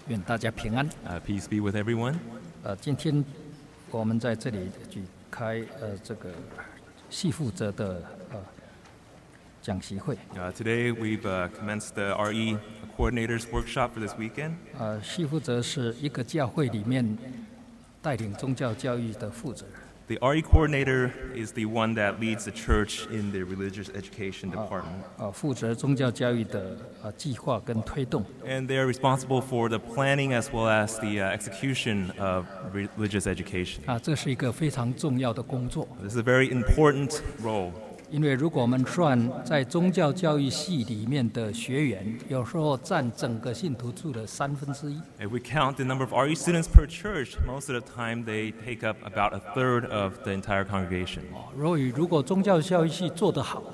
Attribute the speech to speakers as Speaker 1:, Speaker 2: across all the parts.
Speaker 1: 愿大家平安。
Speaker 2: Peace be with everyone.
Speaker 1: 今天我们在这里举开这个系负责的讲习会。
Speaker 2: Today we've commenced the RE Coordinators Workshop for this weekend.
Speaker 1: 系负责是一个教会里面带领宗教教育的负责人。
Speaker 2: The RE Coordinator is the one that leads the church in the religious education department.
Speaker 1: 负责宗教教育的计划跟推动。
Speaker 2: And they are responsible for the planning as well as the execution of religious education.
Speaker 1: 这是一个非常重要的工作。
Speaker 2: This is a very important role.
Speaker 1: 因为如果我们算在宗教教育系里面的学员，有时候占整个信徒数的1/3。
Speaker 2: If we count the number of RE students per church, most of the time they take up about 1/3 of the entire congregation.
Speaker 1: 如果宗教教育系做得好，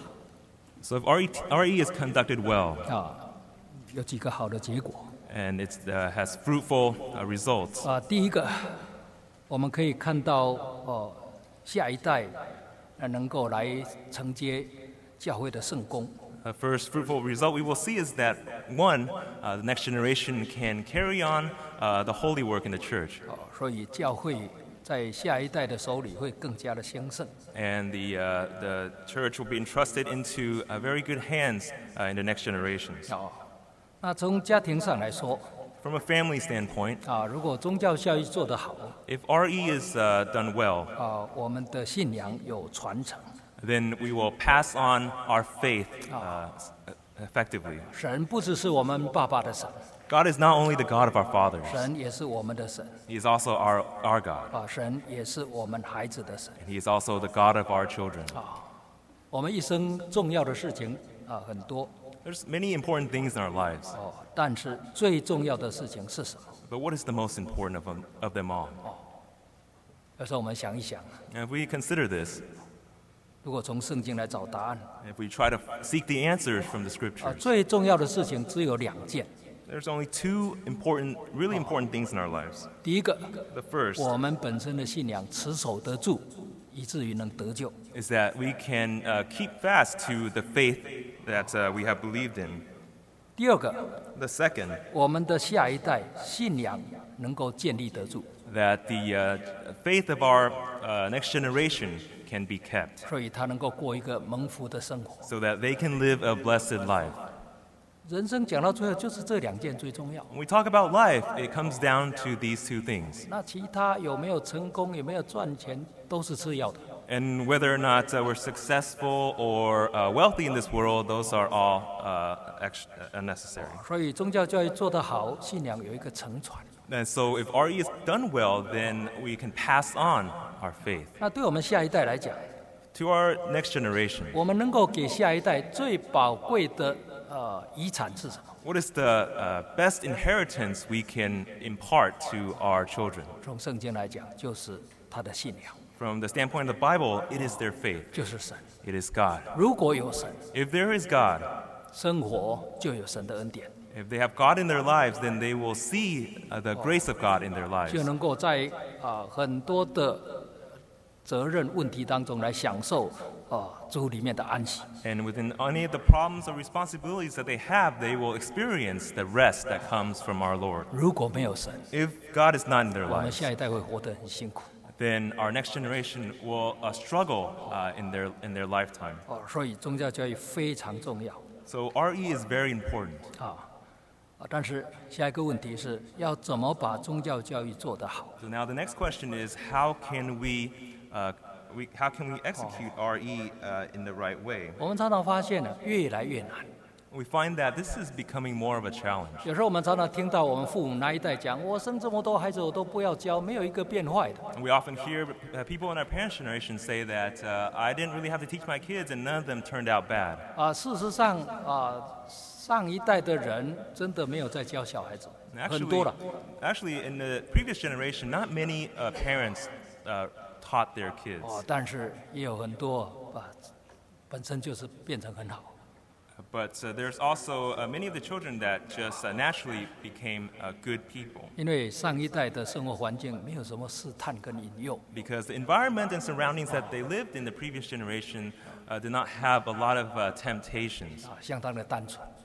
Speaker 2: So if RE is conducted well,
Speaker 1: 有几个好的结果。
Speaker 2: and it has fruitful results.
Speaker 1: 第一个，我们可以看到下一代能够来承接教会的圣工。
Speaker 2: The first fruitful result we will see is that one, the next generation can carry on the holy work in the church.
Speaker 1: 所以教会在下一代的手里会更加的兴盛。
Speaker 2: And the church will be entrusted into very good hands in the next generations.
Speaker 1: 那从家庭上来说，
Speaker 2: From a family standpoint,
Speaker 1: 如果宗教教育做得好，
Speaker 2: if RE is done well,
Speaker 1: 我们的信仰有传承。
Speaker 2: then we will pass on our faith effectively.
Speaker 1: 神不只是我们爸爸的神，
Speaker 2: God is not only the God of our fathers,
Speaker 1: 神也是我们的神。
Speaker 2: He is also our God.
Speaker 1: 神也是我们孩子的神。
Speaker 2: And He is also the God of our children.
Speaker 1: 我们一生重要的事情很多。
Speaker 2: There's many important things in our lives.
Speaker 1: 但是最重要的事情是什么？
Speaker 2: But what is the most important of them all?
Speaker 1: 有时候我们想一想，
Speaker 2: And if we consider this,
Speaker 1: 如果从圣经来找答案，
Speaker 2: if we try to seek the answers from the scriptures,
Speaker 1: 最重要的事情只有2件。
Speaker 2: there's only two really important things in our lives.
Speaker 1: 第一个，
Speaker 2: The first
Speaker 1: 我们本身的信仰持守得住，以至于能得救。
Speaker 2: is that we can keep fast to the faith that we have believed in.
Speaker 1: 第二个，
Speaker 2: The second,
Speaker 1: 我们的下一代信仰能够建立得住，
Speaker 2: that the faith of our next generation can be kept,
Speaker 1: 所以他能够过一个蒙福的生活。
Speaker 2: so that they can live a blessed life.
Speaker 1: 人生讲到最后，就是这2件最重要。
Speaker 2: When we talk about life, it comes down to these two things.
Speaker 1: 那其他有没有成功，有没有赚钱，都是次要的。
Speaker 2: And whether or not we're successful or wealthy in this world, those are all unnecessary.
Speaker 1: 所以宗教教育做得好，信仰有一个承传。
Speaker 2: And so if RE is done well, then we can pass on our faith
Speaker 1: 那对我们下一代来讲，
Speaker 2: to our next generation.
Speaker 1: 我们能够给下一代最宝贵的遗产是什么？
Speaker 2: What is the best inheritance we can impart to our children?
Speaker 1: 从圣经来讲，就是他的信仰，
Speaker 2: From the standpoint of the Bible, it is their faith.
Speaker 1: 就是神。
Speaker 2: It is God.
Speaker 1: 如果有神，
Speaker 2: If there is God,
Speaker 1: 生活就有神的恩典，
Speaker 2: if they have God in their lives, then they will see the grace of God in their lives.
Speaker 1: 就能够在很多的责任问题当中来享受主里面的安息。
Speaker 2: And within any of the problems or responsibilities that they have, they will experience the rest that comes from our Lord.
Speaker 1: 如果没有神，
Speaker 2: If God is not in their
Speaker 1: 我们
Speaker 2: lives,
Speaker 1: 下一代会活得很辛苦。
Speaker 2: then our next generation will struggle in their lifetime.
Speaker 1: 所以宗教教育非常重要。
Speaker 2: So RE is very important.
Speaker 1: 但是下一个问题是要怎么把宗教教育做得好？
Speaker 2: So now the next question is how can we execute RE in the right way?
Speaker 1: 我们常常发现越来越难。
Speaker 2: We find that this is becoming more of a challenge.
Speaker 1: 有时候我们常常听到我们父母那一代讲：“我生这么多孩子，我都不要教，没有一个变坏的。”
Speaker 2: We often hear people in our parents' generation say that I didn't really have to teach my kids, and none of them turned out bad.
Speaker 1: 事实上上一代的人真的没有在教小孩子，很多了。
Speaker 2: Actually, in the previous generation, not many parents taught their kids.
Speaker 1: 但是也有很多本身就是变成很好。
Speaker 2: But there's also many of the children that just naturally became good people.
Speaker 1: 因为上一代的生活环境没有什么试探跟引诱，
Speaker 2: Because the environment and surroundings that they lived in the previous generation did not have a lot of temptations.
Speaker 1: 相当的单纯。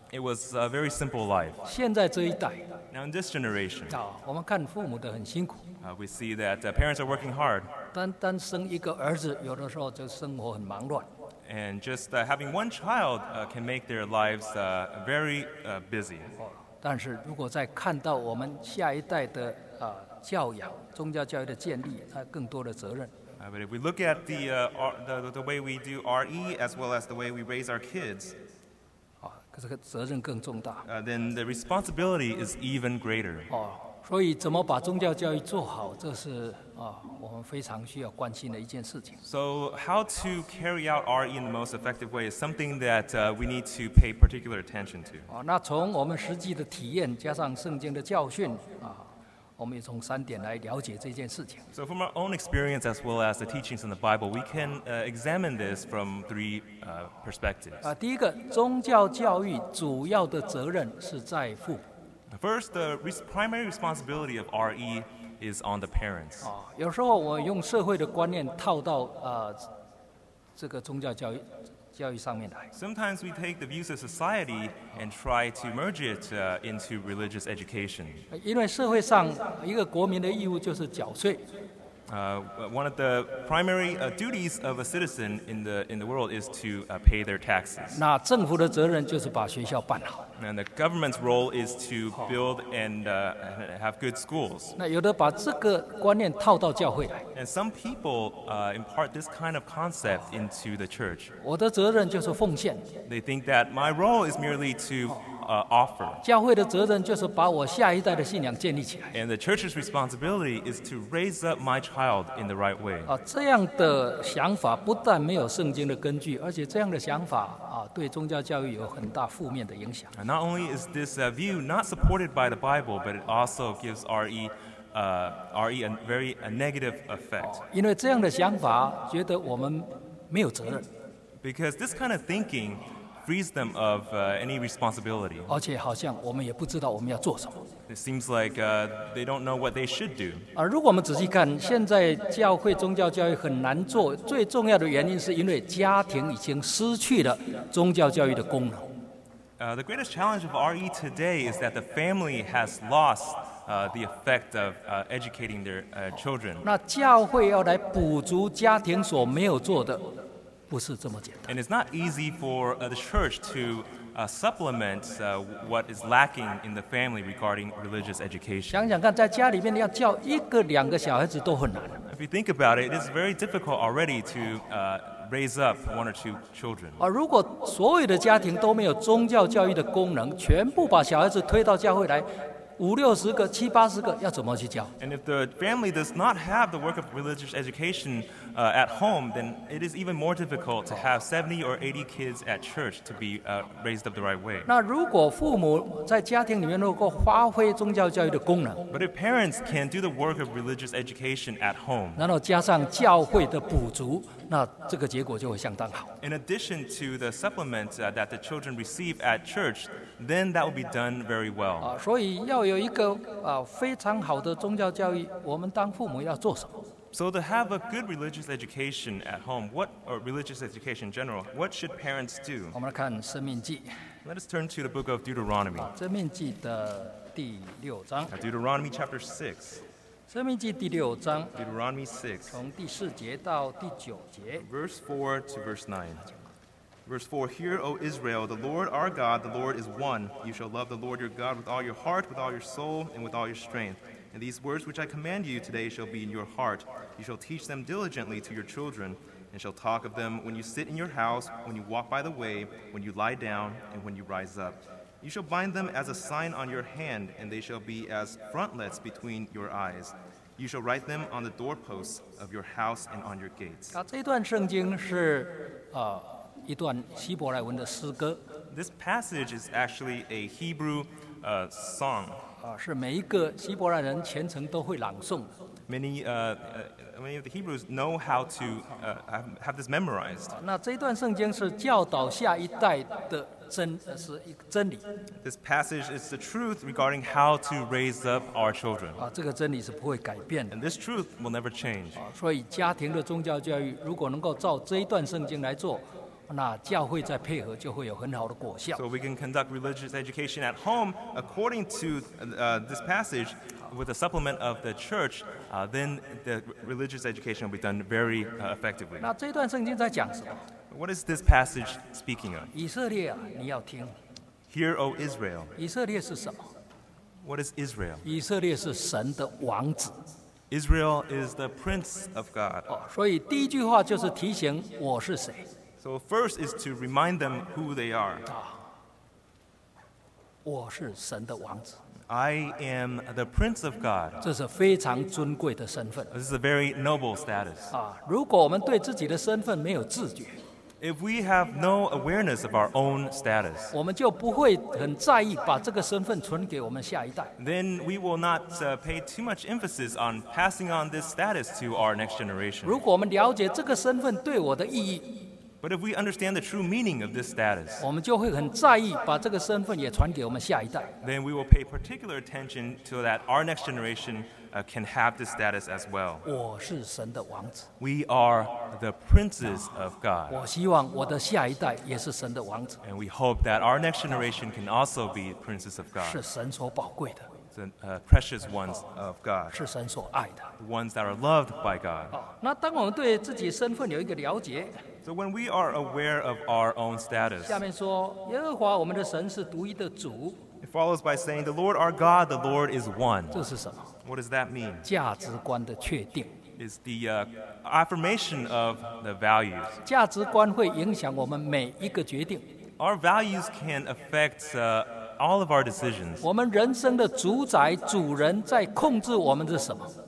Speaker 2: It was a very simple life.
Speaker 1: 现在这一代
Speaker 2: Now, in this generation,
Speaker 1: 我们看父母的很辛苦，
Speaker 2: we see that parents are working hard,
Speaker 1: 单生一个儿子，有的时候就生活很忙乱。
Speaker 2: and just having one child can make their lives very busy.
Speaker 1: 但是如果再看到我们下一代的教养、宗教教育的建立，他更多的责任。
Speaker 2: But if we look at the way we do RE as well as the way we raise our kids,
Speaker 1: 这个责任更重大。
Speaker 2: then the responsibility is even greater.
Speaker 1: 所以怎么把宗教教育做好，这是我们非常需要关心的一件事情。
Speaker 2: So how to carry out RE in the most effective way is something that we need to pay particular attention to.
Speaker 1: 那从我们实际的体验加上圣经的教训我们也从3点来了解这件事情。
Speaker 2: So from our own experience as well as the teachings in the Bible, we can examine this from 3 perspectives.
Speaker 1: 第一个，宗教教育主要的责任是在父母。
Speaker 2: First, the primary responsibility of RE is on the parents.
Speaker 1: 有时候我用社会的观念套到这个宗教教育上面来。
Speaker 2: Sometimes we take the views of society and try to merge it into religious education.
Speaker 1: 因为社会上一个国民的义务就是缴税。
Speaker 2: One of the primary duties of a citizen in the world is to pay their taxes.
Speaker 1: 那政府的责任就是把学校办好。
Speaker 2: And the government's role is to build and have good schools.
Speaker 1: 那有的把这个观念套到教会来。
Speaker 2: And some people impart this kind of concept into the church.
Speaker 1: 我的责任就是奉献，
Speaker 2: They think that my role is merely to offer.
Speaker 1: 教会的责任就是把我下一代的信仰建立起来。
Speaker 2: And the church's responsibility is to raise up my child in the right way.
Speaker 1: 这样的想法不但没有圣经的根据，而且这样的想法对宗教教育有很大负面的影响。
Speaker 2: And not only is this view not supported by the Bible, but it also gives RE a very negative effect.
Speaker 1: 因为这样的想法觉得我们没有责任，
Speaker 2: Because this kind of thinking frees them of any responsibility.
Speaker 1: 而且好像我们也不知道我们要做什么。
Speaker 2: It seems like they don't know what they should do.
Speaker 1: 如果我们仔细看，现在教会宗教教育很难做，最重要的原因是因为家庭已经失去了宗教教育的功能。
Speaker 2: The greatest challenge of RE today is that the family has lost the effect of educating their children.
Speaker 1: 那教会要来补足家庭所没有做的，不是这么简单。
Speaker 2: And it's not easy for the church to supplement what is lacking in the family regarding religious education.
Speaker 1: 想想看，在家里面要教1个2个小孩子都很难。
Speaker 2: If you think about it, it is very difficult already to raise up 1 or 2 children.
Speaker 1: 如果所有的家庭都没有宗教教育的功能，全部把小孩子推到教会来，50、60个、70、80个，要怎么去教？
Speaker 2: And if the family does not have the work of religious education at home, then it is even more difficult to have 70 or 80 kids at church to be raised up the right way.
Speaker 1: 那如果父母在家庭里面能够发挥宗教教育的功能，
Speaker 2: But if parents can do the work of religious education at home,
Speaker 1: 然后加上教会的补足，那这个结果就会相当好。
Speaker 2: in addition to the supplement that the children receive at church, then that will be done very well.
Speaker 1: 所以要有一个非常好的宗教教育，我们当父母要做什么？
Speaker 2: So to have a good religious education at home, or religious education in general, what should parents do?
Speaker 1: 我们来看《申命记》，
Speaker 2: Let us turn to the book of Deuteronomy.
Speaker 1: 《申命记》的第6章，《
Speaker 2: Deuteronomy chapter 6.
Speaker 1: 申命记》第6章
Speaker 2: Deuteronomy 6,
Speaker 1: 从第4节到第9节。
Speaker 2: verse 4 to verse 9. Verse 4, Hear, O Israel, the Lord our God, the Lord is one. You shall love the Lord your God with all your heart, with all your soul, and with all your strength. And these words which I command you today shall be in your heart. You shall teach them diligently to your children, and shall talk of them when you sit in your house, when you walk by the way, when you lie down, and when you rise up. You shall bind them as a sign on your hand, and they shall be as frontlets between your eyes. You shall write them on the doorposts of your house and on your gates.
Speaker 1: 这段圣经是一段希伯来文的诗歌，
Speaker 2: This passage is actually a Hebrew song.
Speaker 1: 是每一个希伯来人全程都会朗诵的。
Speaker 2: Many of the Hebrews know how to have this memorized.
Speaker 1: 那这一段圣经是教导下一代的是一个真理
Speaker 2: This passage is the truth regarding how to raise up our children.
Speaker 1: 这个真理是不会改变的。
Speaker 2: And this truth will never change.
Speaker 1: 所以家庭的宗教教育如果能够照这一段圣经来做， 那教会再配合就会有很好的果效。
Speaker 2: So we can conduct religious education at home according to this passage with the supplement of the church, then the religious education will be done very effectively.
Speaker 1: 那这段圣经在讲什么？
Speaker 2: What is this passage speaking of?
Speaker 1: 以色列啊，你要听，
Speaker 2: Hear, O Israel.
Speaker 1: 以色列是什么？
Speaker 2: What is Israel?
Speaker 1: 以色列是神的王子
Speaker 2: Israel is the prince of God.
Speaker 1: 哦，所以第一句话就是提醒我是谁。
Speaker 2: So first is to remind them who they are.
Speaker 1: 我是神的王子，
Speaker 2: I am the prince of God.
Speaker 1: 这是非常尊贵的身份
Speaker 2: This is a very noble status.
Speaker 1: 啊！如果我们对自己的身份没有自觉，
Speaker 2: If we have no awareness of our own status,
Speaker 1: 我们就不会很在意把这个身份传给我们下一代。
Speaker 2: then we will not pay too much emphasis on passing on this status to our next generation.
Speaker 1: 如果我们了解这个身份对我的意义，
Speaker 2: But if we understand the true meaning of this status,
Speaker 1: 我们就会很在意把这个身份也传给我们下一代。
Speaker 2: then we will pay particular attention to that our next generation can have this status as well.
Speaker 1: 我是神的王子，
Speaker 2: We are the princes of God.
Speaker 1: 我希望我的下一代也是神的王子，
Speaker 2: And we hope that our next generation can also be princes of
Speaker 1: 是
Speaker 2: God,
Speaker 1: 神所宝贵的，
Speaker 2: the precious ones of God,
Speaker 1: 是神所爱的。
Speaker 2: the ones that are loved by God.
Speaker 1: 哦，那当我们对自己身份有一个了解，
Speaker 2: So when we are aware of our own status,
Speaker 1: 下面说耶和华我们的神是独一的主，
Speaker 2: it follows by saying, The Lord our God, the Lord is one.
Speaker 1: 这是什么？
Speaker 2: What does that mean?
Speaker 1: 价值观的确定，
Speaker 2: It's the affirmation of the values.
Speaker 1: 价值观会影响我们每一个决定。
Speaker 2: Our values can affect all of our decisions.
Speaker 1: 我们人生的主宰、主人在控制我们是什么？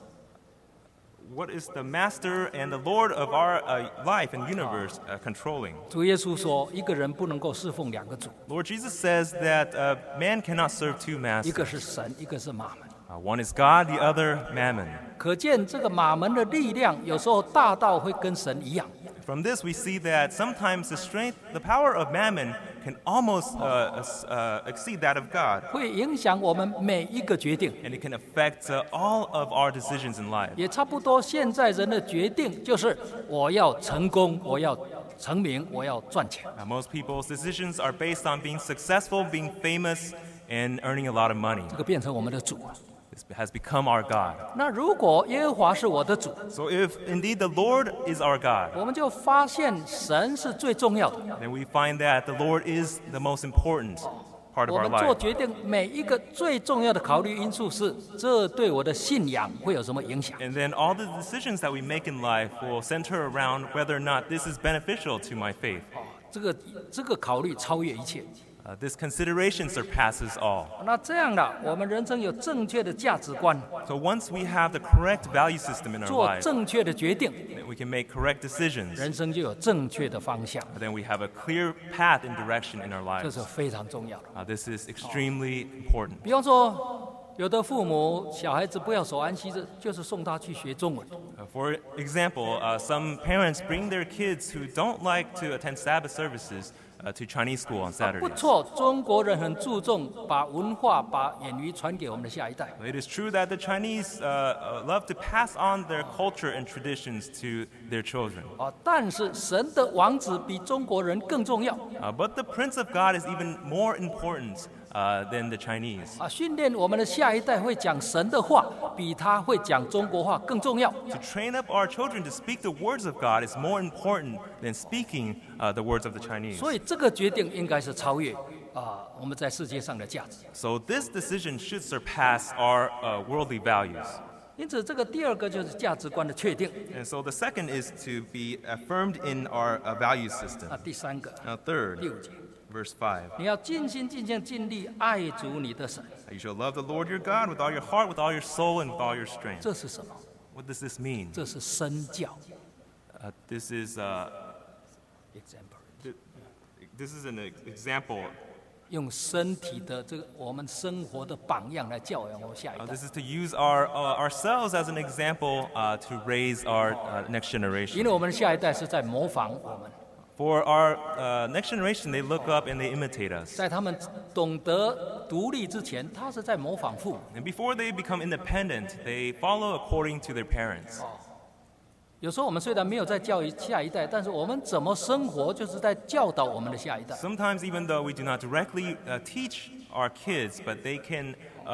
Speaker 2: What is the master and the Lord of our life and universe controlling?
Speaker 1: 主耶稣说，一个人不能够侍奉两个主，
Speaker 2: Lord Jesus says that man cannot serve two
Speaker 1: 一个
Speaker 2: masters.
Speaker 1: 是神，一个是马门。
Speaker 2: One is God, the other mammon.
Speaker 1: 可见这个马门的力量有时候大到会跟神一样。
Speaker 2: From this, we see that sometimes the strength, the power of mammon can almost exceed that of God,
Speaker 1: 会影响我们每一个决定，
Speaker 2: and it can affect all of our decisions in life.
Speaker 1: 也差不多。现在人的决定就是我要成功，我要成名，我要赚钱。
Speaker 2: Most people's decisions are based on being successful, being famous, and earning a lot of money.
Speaker 1: 这个变成我们的主啊。
Speaker 2: This has become our God.
Speaker 1: 那如果耶和华是我的主，
Speaker 2: So if indeed the Lord is our God,
Speaker 1: 我们就发现神是最重要的。
Speaker 2: then we find that the Lord is the most important part of
Speaker 1: 我
Speaker 2: our
Speaker 1: 们做
Speaker 2: life.
Speaker 1: 决定每一个最重要的考虑因素是，这对我的信仰会有什么影响？
Speaker 2: And then all the decisions that we make in life will center around whether or not this is beneficial to my faith.
Speaker 1: 这个考虑超越一切。
Speaker 2: This consideration surpasses all.
Speaker 1: 那这样了，我们人生有正确的价值观，
Speaker 2: So once we have the correct value system in our
Speaker 1: 做
Speaker 2: life,
Speaker 1: 正确的决定，
Speaker 2: then we can make correct decisions.
Speaker 1: 人生就有正确的方向，
Speaker 2: Then we have a clear path and direction in our
Speaker 1: 这
Speaker 2: lives.
Speaker 1: 是非常重要的。
Speaker 2: This is extremely important.
Speaker 1: 比方说，有的父母小孩子不要守安息日，就是送他去学中文。
Speaker 2: For example, some parents bring their kids who don't like to attend Sabbath services to Chinese school on
Speaker 1: 不
Speaker 2: Saturdays.
Speaker 1: 错，中国人很注重把文化、把言语传给我们的下一代。
Speaker 2: It is true that the Chinese love to pass on their culture and traditions to their children.
Speaker 1: 但是神的王子比中国人更重要。
Speaker 2: But the Prince of God is even more important than the Chinese.
Speaker 1: 训练我们的下一代会讲神的话，比他会讲中国话更重要。
Speaker 2: To train up our children to speak the words of God is more important than speaking the words of the Chinese.
Speaker 1: 所以这个决定应该是超越我们在世界上的价值。
Speaker 2: So this decision should surpass our worldly values.
Speaker 1: 因此，这个第二个就是价值观的确定。
Speaker 2: And so the second is to be affirmed in our value system.
Speaker 1: 第三个，
Speaker 2: Now third,
Speaker 1: 第5节，
Speaker 2: verse 5.
Speaker 1: 你要尽心、尽性、尽力爱主你的神。
Speaker 2: You shall love the Lord your God with all your heart, with all your soul, and with all your strength.
Speaker 1: 这是什么？
Speaker 2: What does this mean?
Speaker 1: 这是身教。
Speaker 2: This is this is an example.
Speaker 1: 用身体的这个我们生活的榜样来教养我们下一代。
Speaker 2: This is to use ourselves as an example to raise our next
Speaker 1: 因
Speaker 2: generation.
Speaker 1: 为我们的下一代是在模仿我们，
Speaker 2: For our next generation, they look up and they imitate us.
Speaker 1: 在他们懂得独立之前，他是在模仿父母。
Speaker 2: And before they become independent, they follow according to their parents.
Speaker 1: 有时候我们虽然没有在教育下一代，但是我们怎么生活，就是在教导我们的下一代。
Speaker 2: Sometimes, even though we do not directly teach our kids, but they can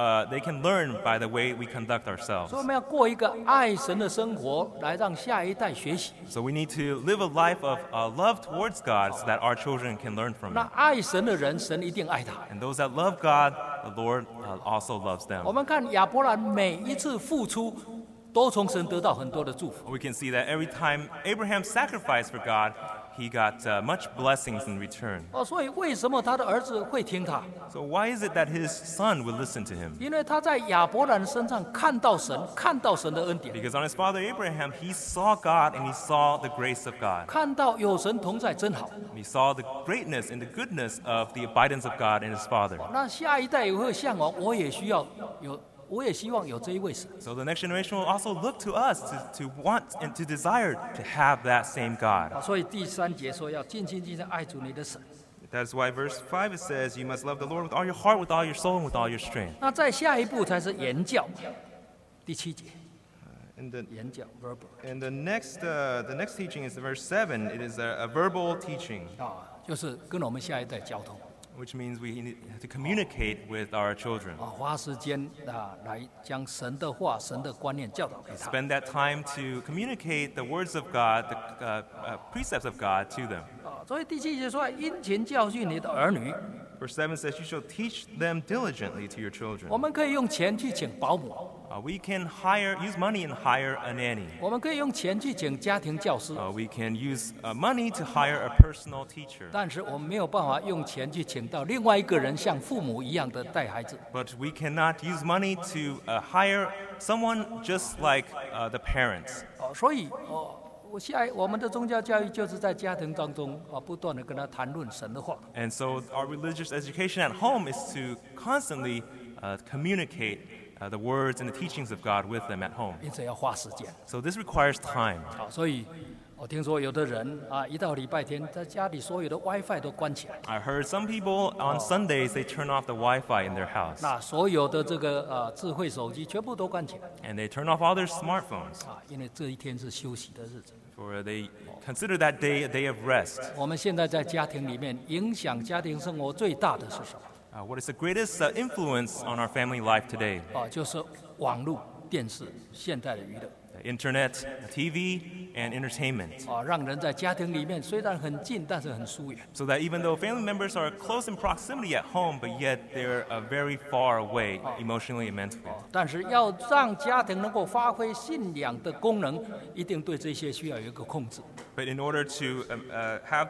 Speaker 2: learn by the way we conduct ourselves.
Speaker 1: 所以我们要过一个爱神的生活，来让下一代学习。
Speaker 2: So we need to live a life of love towards God so that our children can learn from
Speaker 1: 那
Speaker 2: it.
Speaker 1: 爱神的人，神一定爱他。
Speaker 2: And those that love God, the Lord also loves
Speaker 1: 我
Speaker 2: them.
Speaker 1: 们看亚伯兰每一次付出，都从神得到很多的祝福。
Speaker 2: We can see that every time Abraham sacrificed for God, he got much blessings in return.
Speaker 1: 所以为什么他的儿子会听他？
Speaker 2: So why is it that his son would listen to him?
Speaker 1: 因为他在亚伯兰身上看到神，看到神的恩典，
Speaker 2: Because on his father Abraham, he saw God and he saw the grace of God.
Speaker 1: 看到有神同在真好。
Speaker 2: And he saw the greatness and the goodness of the abidance of God in his father.
Speaker 1: 那下一代也会向往，我也希望有这一位神。
Speaker 2: So the next generation will also look to us to want and to desire to have that same God.
Speaker 1: 所以第3节说要尽心尽性爱主你的神。
Speaker 2: That's why verse 5 it says, You must love the Lord with all your heart, with all your soul, and with all your strength.
Speaker 1: 那再下一步才是言教，第7节
Speaker 2: And the,
Speaker 1: 言教 verbal
Speaker 2: and the next teaching is verse 7. It is a verbal teaching,
Speaker 1: 就是跟我们下一代交通
Speaker 2: which means we need to communicate with our children.
Speaker 1: 花时间来将神的话、神的观念教导给他。
Speaker 2: Spend that time to communicate the words of God, the precepts of God to them.
Speaker 1: 所以第7节说殷勤教训你的儿女，
Speaker 2: Verse 7 says, You shall teach them diligently to your
Speaker 1: 我
Speaker 2: children.
Speaker 1: 们可以用钱去请保姆，
Speaker 2: We can use money and hire a nanny.
Speaker 1: 我们可以用钱去请家庭教师，
Speaker 2: We can use money to hire a personal teacher.
Speaker 1: 但是我们没有办法用钱去请到另外一个人像父母一样的带孩子。
Speaker 2: But we cannot use money to hire someone just like the parents.
Speaker 1: 所以我们的宗教教育就是在家庭当中不断的跟他谈论神的话。
Speaker 2: And so our religious education at home is to constantly communicate the words and the teachings of God with them at home.
Speaker 1: 因此要花时间。
Speaker 2: So this requires time.
Speaker 1: 所以我听说有的人一到礼拜天，在家里所有的 WiFi 都关起来，
Speaker 2: I heard some people on Sundays, they turn off the Wi-Fi in their house.
Speaker 1: 那所有的这个智慧手机全部都关起来
Speaker 2: And they turn off all their smartphones.
Speaker 1: 因为这一天是休息的日子。
Speaker 2: For they consider that day a day of rest.
Speaker 1: 我们现在在家庭里面影响家庭生活最大的是什么？
Speaker 2: What is the greatest influence on our family life today?
Speaker 1: 就是网络、电视、现代的娱乐。
Speaker 2: Internet, TV, and entertainment.
Speaker 1: 让人在家庭里面虽然很近，但是很疏远。
Speaker 2: So that even though family members are close in proximity at home, but yet they're very far away emotionally and mentally.
Speaker 1: 但是要让家庭能够发挥信仰的功能，一定对这些需要有一个控制。
Speaker 2: But in order to have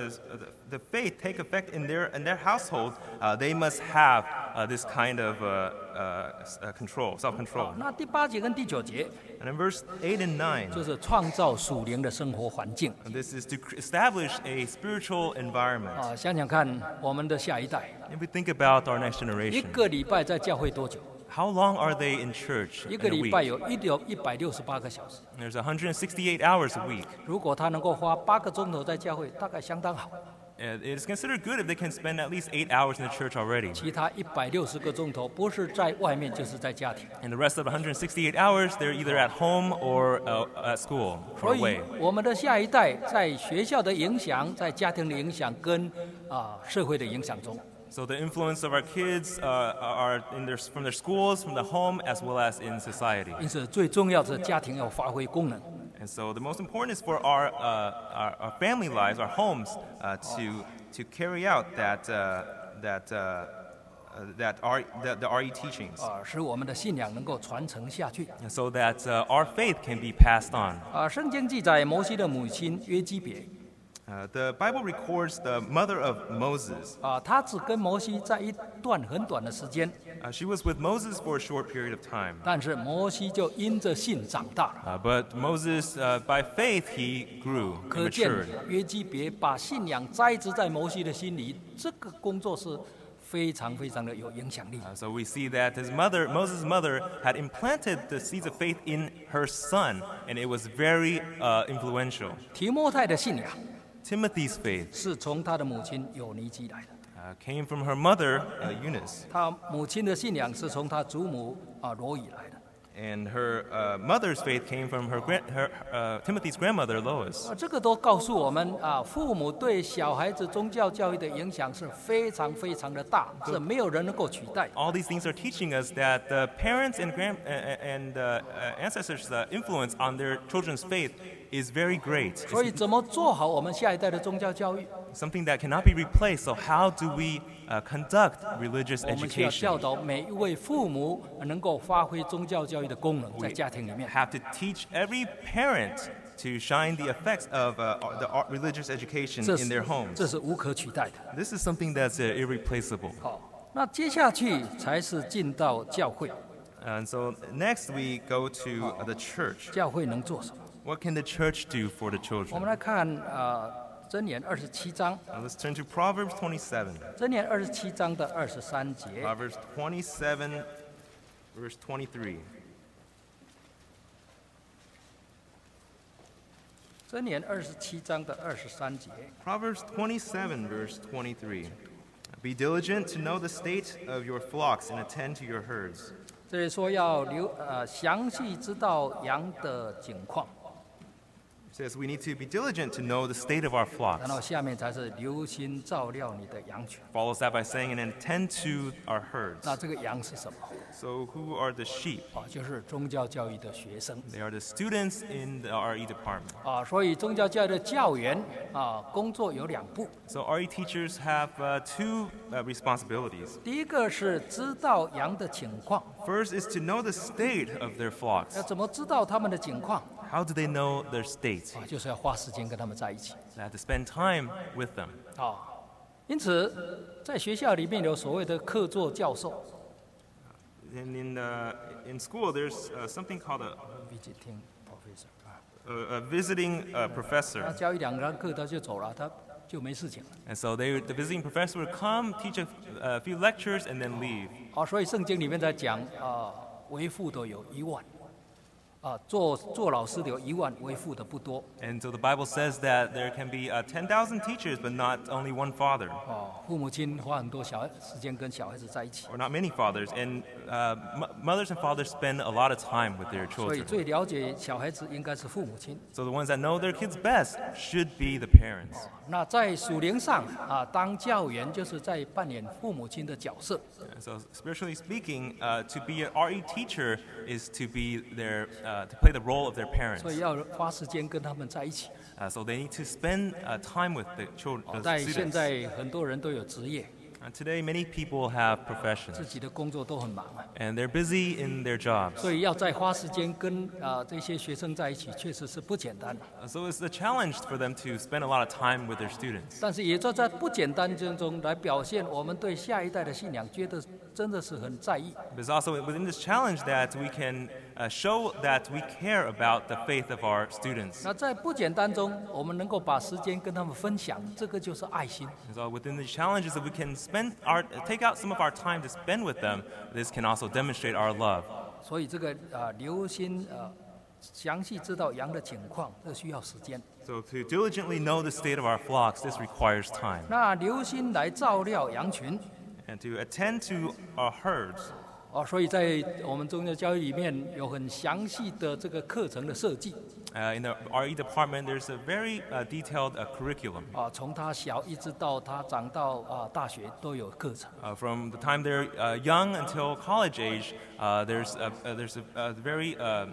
Speaker 2: the faith take effect in their household, they must have this kind of control, self-control.
Speaker 1: 那第8节跟第9节
Speaker 2: And in verse 8 and 9,
Speaker 1: 就是创造属灵的生活环境。
Speaker 2: this is to establish a spiritual environment.
Speaker 1: 想想看，我们的下一代，
Speaker 2: If we think about our next
Speaker 1: 一
Speaker 2: generation,
Speaker 1: 个礼拜在教会多久？
Speaker 2: how long are they in church
Speaker 1: 一
Speaker 2: in
Speaker 1: 个
Speaker 2: a
Speaker 1: 礼拜
Speaker 2: week?
Speaker 1: 有168个小时。
Speaker 2: There's 168 hours a week.
Speaker 1: 如果他能够花8个钟头在教会，大概相当好。
Speaker 2: It is considered good if they can spend at least 8 hours in the church already.
Speaker 1: 其他160个钟头，不是在外面，就是在家庭。
Speaker 2: And the rest of 168 hours, they're either at home or at school
Speaker 1: 所
Speaker 2: or
Speaker 1: 以
Speaker 2: away.
Speaker 1: 我们的下一代在学校的影响，在家庭的影响，跟社会的影响中。
Speaker 2: So the influence of our kids are from their schools, from the home, as well as in society.
Speaker 1: 因此，最重要的是家庭要发挥功能。
Speaker 2: And so the most important is for our family lives, our homes, to carry out the RE teachings,
Speaker 1: 使我们的信仰能够传承下去。
Speaker 2: and so that our faith can be passed on.
Speaker 1: 圣经记载摩西的母亲约基别，
Speaker 2: The Bible records the mother of Moses.
Speaker 1: 她只跟摩西在一段很短的时间，
Speaker 2: She was with Moses for a short period of time.
Speaker 1: 但是摩西就因着信长大了。
Speaker 2: But Moses, by faith, he grew and
Speaker 1: 可见
Speaker 2: matured.
Speaker 1: 约基别把信仰栽植在摩西的心里，这个工作是非常非常的有影响力。
Speaker 2: So we see that Moses' mother, had implanted the seeds of faith in her son, and it was very influential.
Speaker 1: 提摩太的信仰
Speaker 2: Timothy's faith
Speaker 1: 是从他的母亲有尼基来的，
Speaker 2: came from her mother, Eunice,
Speaker 1: 他母亲的信仰是从他祖母罗以来的。
Speaker 2: And her mother's faith came from Timothy's grandmother, Lois.
Speaker 1: 这个都告诉我们父母对小孩子宗教教育的影响是非常非常的大，是没有人能够取代。
Speaker 2: All these things are teaching us that the parents and ancestors' influence on their children's faith is very great.
Speaker 1: 所以怎么做好我们下一代的宗教教育？
Speaker 2: Something that cannot be replaced. So how do we conduct religious
Speaker 1: 我们需要
Speaker 2: education?
Speaker 1: 教导每一位父母能够发挥宗教教育的功能，在家庭里面。
Speaker 2: Have to teach every parent to shine the effects of the religious education
Speaker 1: 这
Speaker 2: in their
Speaker 1: 是
Speaker 2: homes.
Speaker 1: 这是无可取代的。
Speaker 2: This is something that's irreplaceable.
Speaker 1: 好，那接下去才是进到教会，
Speaker 2: And so next we go to the church.
Speaker 1: 教会能做什么？
Speaker 2: What can the church do for the
Speaker 1: 我
Speaker 2: children?
Speaker 1: 们来看箴言27章，
Speaker 2: Now let's turn to Proverbs 27.
Speaker 1: 箴言27章的23节。
Speaker 2: Proverbs 27, verse 23.
Speaker 1: 箴言27章的23节。
Speaker 2: Proverbs 27, verse 23. Be diligent to know the state of your flocks and attend to your herds.
Speaker 1: 这里说要详细知道羊的景况，
Speaker 2: It says we need to be diligent to know the state of our
Speaker 1: 然
Speaker 2: flocks.
Speaker 1: 后下面才是留心照料你的羊群。
Speaker 2: Follows that by saying, and attend to our herds.
Speaker 1: 那这个羊是什么？
Speaker 2: So who are the sheep?
Speaker 1: 就是宗教教育的学生
Speaker 2: They are the students in the RE department.
Speaker 1: 所以宗教教育的教员工作有2步，
Speaker 2: So RE teachers have two responsibilities.
Speaker 1: 第一个是知道羊的情况，
Speaker 2: First is to know the state of their
Speaker 1: 要
Speaker 2: flocks.
Speaker 1: 怎么知道他们的情况？
Speaker 2: How do they know their state?
Speaker 1: 就是要花时间跟他们在一起
Speaker 2: They have to spend time with them.
Speaker 1: 因此，在学校里面有所谓的客座教授
Speaker 2: And in school, there's something called
Speaker 1: （visiting professor）
Speaker 2: a visiting
Speaker 1: 他
Speaker 2: professor.
Speaker 1: 教1、2堂课他就走了，他就没事情了。
Speaker 2: And so the visiting professor would come, teach a few lectures, and then leave.
Speaker 1: 所以圣经里面在讲为父的有1万，做老师的有1万，为父的不多。
Speaker 2: And so the Bible says that there can be 10,000 teachers, but not only one father,
Speaker 1: 父母亲花很多时间跟小孩子在一起，
Speaker 2: or not many fathers. And mothers and fathers spend a lot of time with their
Speaker 1: 所以
Speaker 2: children.
Speaker 1: 最了解小孩子应该是父母亲。
Speaker 2: So the ones that know their kids best should be the parents.
Speaker 1: 那在属灵上当教员就是在扮演父母亲的角色。
Speaker 2: And so spiritually speaking, to be an RE teacher is to be to play the role of their parents.
Speaker 1: 所以要花时间跟他们在一起。
Speaker 2: So they need to spend time with the children,
Speaker 1: 在
Speaker 2: the
Speaker 1: 现
Speaker 2: students.
Speaker 1: 在很多人都有职业，
Speaker 2: Today, many people have
Speaker 1: 自
Speaker 2: professions,
Speaker 1: 己的工作都很忙
Speaker 2: and they're busy in their jobs.
Speaker 1: 所以要再花时间跟这些学生在一起，确实是不简单。
Speaker 2: So it's a challenge for them to spend a lot of time with their students.
Speaker 1: 但是也就在不简单之中来表现我们对下一代的信仰，觉得真的是很在意。
Speaker 2: But it's also within this challenge that we can show that we care about the faith of our students.
Speaker 1: 那在不简单中，我们能够把时间跟他们分享，这个就是爱心。
Speaker 2: And so within the challenges that we can take out some of our time to spend with them, this can also demonstrate our love.
Speaker 1: 所以这个留心详细知道羊的情况，这需要时间。
Speaker 2: So to diligently know the state of our flocks, this requires time.
Speaker 1: 那留心来照料羊群。
Speaker 2: And to attend to our herds.
Speaker 1: 所以在我们宗教教育里面有很详细的这个课程的设计。
Speaker 2: In the RE department, there's a very detailed curriculum.
Speaker 1: 从他小一直到他长到大学都有课程。
Speaker 2: From the time they're young until college age, there's a very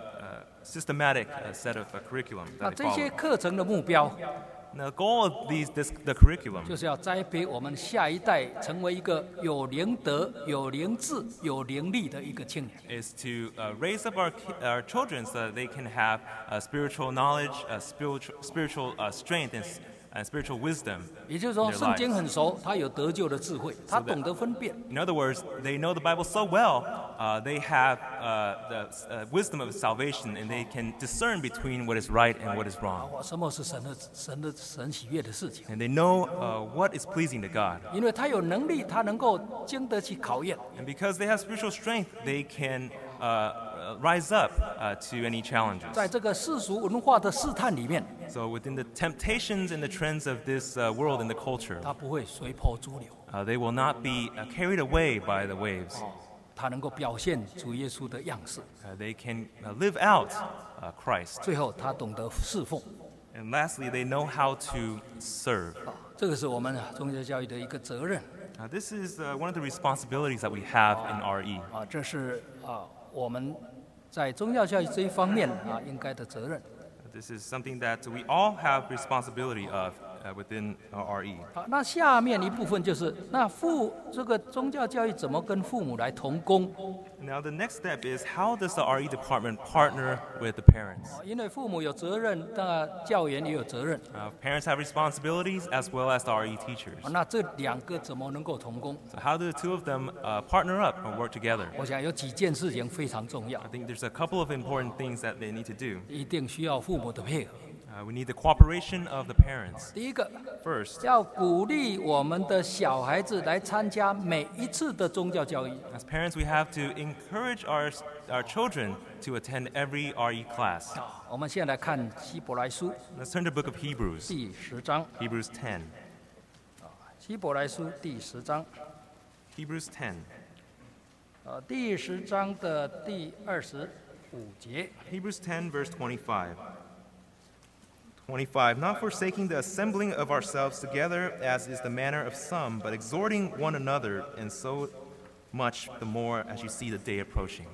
Speaker 2: systematic set of curriculum
Speaker 1: 那
Speaker 2: that
Speaker 1: 这
Speaker 2: they
Speaker 1: 些
Speaker 2: follow.
Speaker 1: 课程的目标
Speaker 2: Now, the goal of the curriculum
Speaker 1: 就是要栽培我们下一代成为一个有灵德、有灵智、有灵力的一个青年。
Speaker 2: is to raise up our children so that they can have spiritual knowledge, spiritual strength, and spiritual wisdom.
Speaker 1: 也就是说，
Speaker 2: in their
Speaker 1: 圣经
Speaker 2: lives.
Speaker 1: 很熟，他有得救的智慧，他懂得分辨。
Speaker 2: In other words, they know the Bible so well, they have the wisdom of salvation, and they can discern between what is right and what is wrong.
Speaker 1: 什么是神喜悦的事情？
Speaker 2: And they know what is pleasing to God.
Speaker 1: 因为他有能力，他能够经得起考验。
Speaker 2: And because they have spiritual strength, they can rise up to any challenges.
Speaker 1: 在这个世俗文化的试探里面，
Speaker 2: So within the temptations and the trends of this world and the culture,
Speaker 1: 他不会随波逐流。
Speaker 2: they will not be carried away by the waves.
Speaker 1: 他能够表现主耶稣的样式。
Speaker 2: They can live out Christ.
Speaker 1: 最后，他懂得侍奉。
Speaker 2: And lastly, they know how to serve.
Speaker 1: 这个是我们宗教教育的一个责任。
Speaker 2: This is one of the responsibilities that we have in RE.
Speaker 1: 这是我们在宗教教育这一方面应该的责任。
Speaker 2: This is something that we all have responsibility of within RE.
Speaker 1: 好，那下面一部分就是这个宗教教育怎么跟父母来同工？
Speaker 2: Now the next step is how does the RE department partner with the parents?
Speaker 1: 因为父母有责任，那教员也有责任。
Speaker 2: Parents have responsibilities as well as the RE teachers.
Speaker 1: 那这两个怎么能够同工？
Speaker 2: So how do the two of them partner up and work together?
Speaker 1: 我想有几件事情非常重要，
Speaker 2: I think there's a couple of important things that they need to do.
Speaker 1: 一定需要父母的配合。
Speaker 2: We need the cooperation of the parents.
Speaker 1: 第一个，
Speaker 2: First,
Speaker 1: 要鼓励我们的小孩子来参加每一次的宗教教育。
Speaker 2: as parents, we have to encourage our children to attend every RE class.
Speaker 1: 我们现在来看希伯来书
Speaker 2: Let's turn to the book of Hebrews,
Speaker 1: 第10章，
Speaker 2: Hebrews 10.
Speaker 1: 希伯来书第10章，
Speaker 2: Hebrews 10.
Speaker 1: 第10章的第25节。
Speaker 2: Hebrews 10, verse 25. 25, not forsaking the assembling of ourselves together, as is the manner of some, but exhorting one another, and so much the more as you see the day approaching.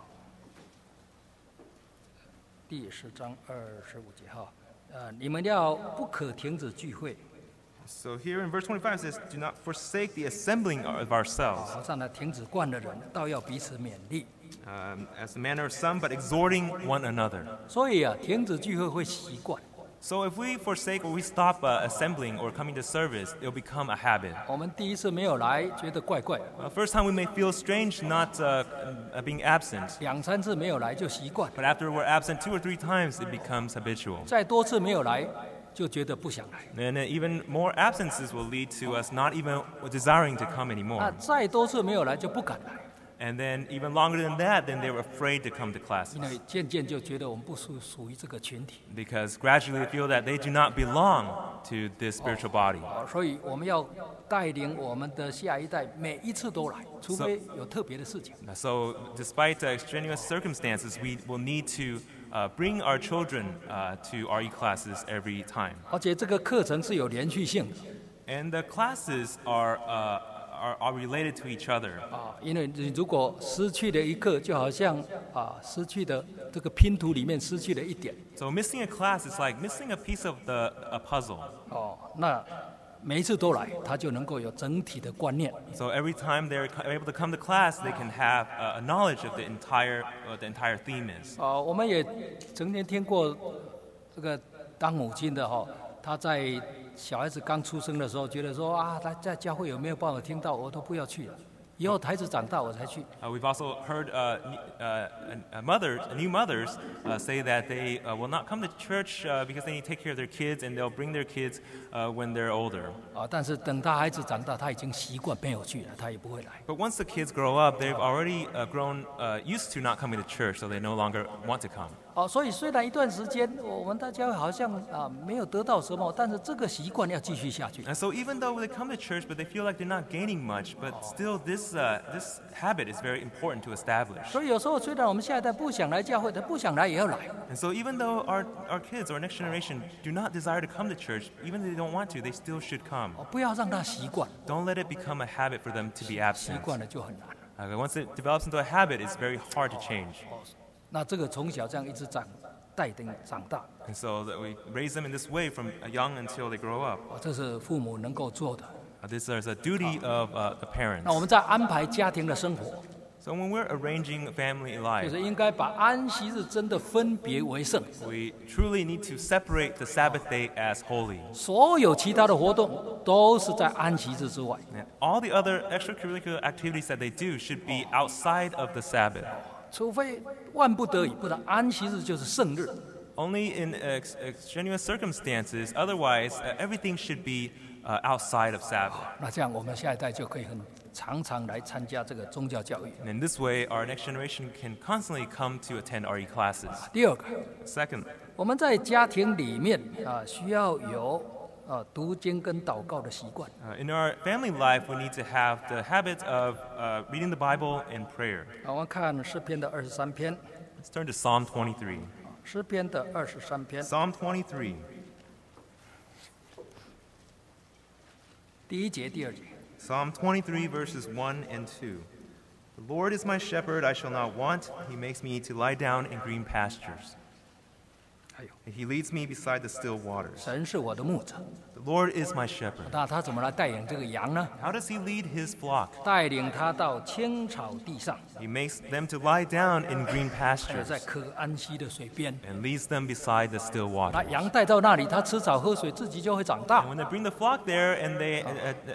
Speaker 1: 第10章25节哈，你们要不可停止聚会，
Speaker 2: So here in verse 25 it says, do not forsake the assembling of ourselves,
Speaker 1: 好像呢停止惯的人，倒要彼此勉励。
Speaker 2: as the manner of some, but exhorting one another.
Speaker 1: 所以停止聚会会习惯。
Speaker 2: So if we forsake or we stop assembling or coming to service, it'll become a habit.
Speaker 1: 我们第一次没有来，觉得怪怪；
Speaker 2: First time we may feel strange not being absent,
Speaker 1: 2、3次没有来就习惯；
Speaker 2: but after we're absent 2 or 3 times, it becomes habitual.
Speaker 1: 再多次没有来，就觉得不想来；
Speaker 2: And then even more absences will lead to us not even desiring to come
Speaker 1: 那
Speaker 2: anymore.
Speaker 1: 再多次没有来就不敢来，
Speaker 2: And then even longer than that, then they were afraid to come to
Speaker 1: 因
Speaker 2: classes
Speaker 1: 为渐渐就觉得我们不属于这个群体。
Speaker 2: because gradually they feel that they do not belong to this spiritual body.
Speaker 1: 所以我们要带领我们的下一代，每一次都来，除非有特别的事情。
Speaker 2: So despite extraneous circumstances, we will need to bring our children to RE classes every time.
Speaker 1: 而且这个课程是有连续性的
Speaker 2: And the classes are related to each other.
Speaker 1: 因为你如果失去了一课，就好像失去的这个拼图里面失去了一点。
Speaker 2: So missing a class is like missing a piece of a puzzle.
Speaker 1: 那每一次都来，他就能够有整体的观念。
Speaker 2: So every time they're able to come to class, they can have a knowledge of the entire theme is.
Speaker 1: 我们也曾经听过这个当母亲的她在小孩子刚出生的时候，觉得说他在教会有没有办法听到，我都不要去了。以后孩子长大我才去。
Speaker 2: We've also heard new mothers say that they will not come to church because they need to take care of their kids, and they'll bring their kids when they're older.
Speaker 1: 但是等他孩子长大，他已经习惯没有去了，他也不会来。
Speaker 2: But once the kids grow up, they've already grown used to not coming to church, so they no longer want to come.
Speaker 1: 所以虽然一段时间我们大家好像没有得到什么，但是这个习惯要继续下去。
Speaker 2: And so even though they come to church, but they feel like they're not gaining much, but still this habit is very important to establish.
Speaker 1: 所以有时候虽然我们下一代不想来教会，但不想来也要来。
Speaker 2: And so even though our kids, our next generation, do not desire to come to church, even if they don't want to, they still should come.
Speaker 1: 不要让他习惯，
Speaker 2: Don't let it become a habit for them to be
Speaker 1: 习
Speaker 2: absent.
Speaker 1: 惯了就很难。
Speaker 2: Once it develops into a habit, it's very hard to change.
Speaker 1: 那这个从小这样一直带领长大，
Speaker 2: And so that we raise them in this way from young until they grow up.
Speaker 1: 这是父母能够做的。
Speaker 2: This is a duty of the
Speaker 1: 那我
Speaker 2: parents.
Speaker 1: 们在安排家庭的生活，
Speaker 2: So when we're arranging family
Speaker 1: 就
Speaker 2: life,
Speaker 1: 是应该把安息日真的分别为圣，
Speaker 2: we truly need to separate the Sabbath day as holy.
Speaker 1: 所有其他的活动都是在安息日之外。
Speaker 2: And all the other extracurricular activities that they do should be outside of the Sabbath.
Speaker 1: 除非万不得已，不然安息日就是圣日。
Speaker 2: Only in extraneous circumstances, otherwise everything should be outside of Sabbath.
Speaker 1: 那这样我们下一代就可以很常常来参加这个宗教教育。
Speaker 2: And in this way, our next generation can constantly come to attend RE classes.
Speaker 1: 第二个，
Speaker 2: Second,
Speaker 1: 我们在家庭里面需要有读经跟祷告的习惯。
Speaker 2: In our family life, we need to have the habit of reading the Bible and prayer.
Speaker 1: 我们看诗篇的23篇，
Speaker 2: Let's turn to Psalm 23.
Speaker 1: 诗篇的23篇
Speaker 2: Psalm 23,
Speaker 1: 第1节、第2节。
Speaker 2: Psalm 23, verses 1 and 2. The Lord is my shepherd, I shall not want. He makes me to lie down in green pastures.
Speaker 1: 还有，
Speaker 2: He leads me beside the still waters.
Speaker 1: 神是我的牧者。
Speaker 2: The Lord is my shepherd.
Speaker 1: 那他怎么来带领这个羊呢？
Speaker 2: How does he lead his flock?
Speaker 1: 带领他到青草地上，
Speaker 2: He makes them to lie down in green
Speaker 1: 还有
Speaker 2: pastures
Speaker 1: 在可安息的水边。
Speaker 2: and leads them beside the still
Speaker 1: 那
Speaker 2: waters.
Speaker 1: 羊带到那里，它吃草喝水，自己就会长大
Speaker 2: And。when they bring the flock there and they